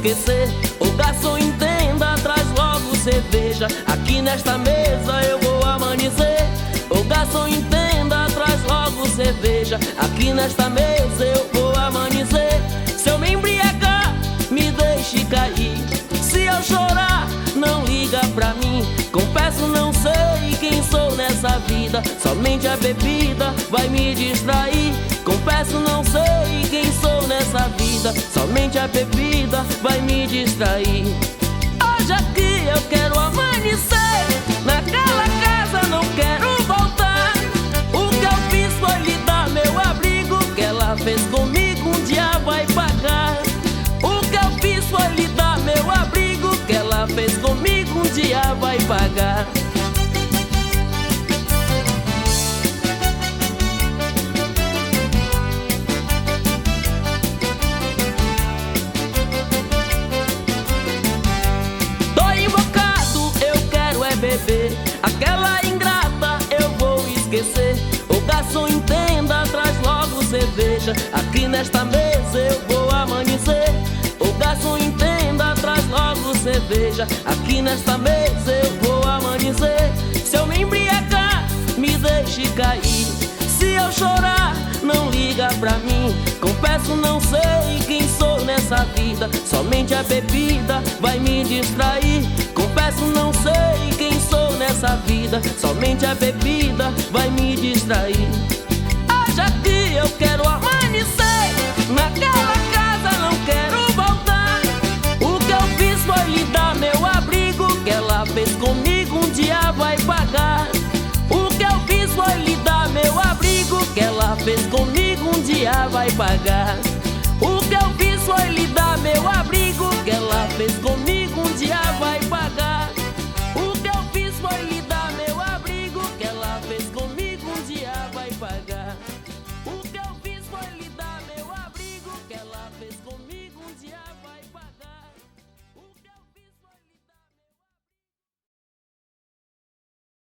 esquecer. Ô garçom, entenda, traz logo cerveja. Aqui nesta mesa eu vou amanhecer. Ô garçom, entenda, traz logo cerveja. Aqui nesta mesa eu vou amanhecer. Se eu me embriagar, me deixe cair. Se eu chorar, não liga pra mim. Confesso, não sei quem sou nessa vida. Somente a bebida vai me distrair. Confesso, não sei quem sou nessa vida. Somente a bebida vai me distrair. Hoje aqui eu quero amanhecer. Naquela casa não quero voltar. O que eu fiz foi lhe dar meu abrigo. O que ela fez comigo um dia vai pagar. O que eu fiz foi lhe dar meu abrigo. O que ela fez comigo um dia vai pagar. Beber. Aquela ingrata eu vou esquecer. O garçom, entenda, traz logo cerveja. Aqui nesta mesa eu vou amanhecer. O garçom, entenda, traz logo cerveja. Aqui nesta mesa eu vou amanhecer. Se eu me embriagar, me deixe cair. Se eu chorar, não liga pra mim. Confesso, não sei quem sou nessa vida. Somente a bebida vai me distrair. Confesso, não sei quem sou nessa vida. Somente a bebida vai me distrair. Hoje aqui eu quero amanhecer. Naquela casa não quero voltar. O que eu fiz foi lhe dar meu abrigo. O que ela fez comigo um dia vai pagar. O que eu fiz foi lhe dar meu abrigo. O que ela fez comigo um dia vai pagar. O que eu fiz